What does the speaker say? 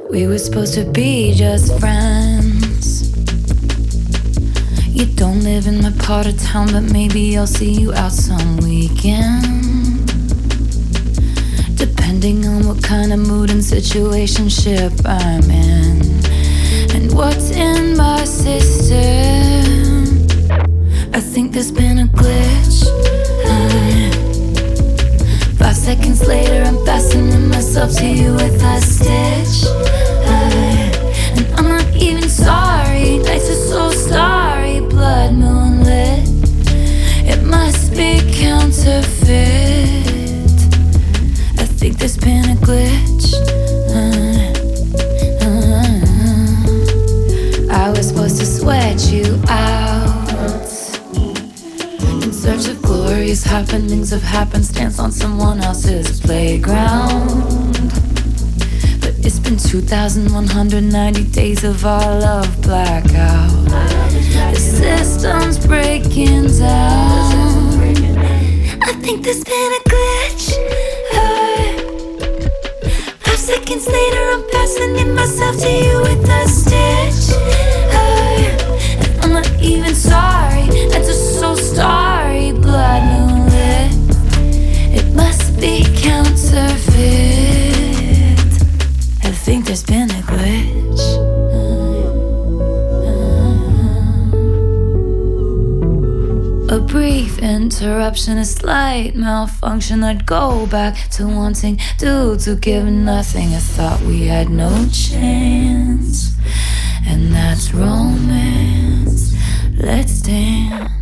We were supposed to be just friends. You don't live in my part of town, but maybe I'll see you out some weekend. Depending on what kind of mood and situationship I'm in, and what's in my system. I think there's been a glitch. 5 seconds later, I'm fastening myself to you with a stitch. And I'm not even sorry. Nights are so starry, blood moonlit. It must be counterfeit. I think there's been a glitch. I was supposed to sweat you out in search of glorious happenings of happenstance on someone else's playground. But it's been 2,190 days of our love blackout. The system's breaking down. I think there's been a glitch. 5 seconds later, I'm fastening myself to you with a stitch. And I'm not even sorry. That's just so starry, blood moonlit. It must be counterfeit. I think there's been a glitch. A brief interruption, a slight malfunction. I'd go back to wanting dudes who give nothing. I thought we had no chance, and that's romance. Let's dance.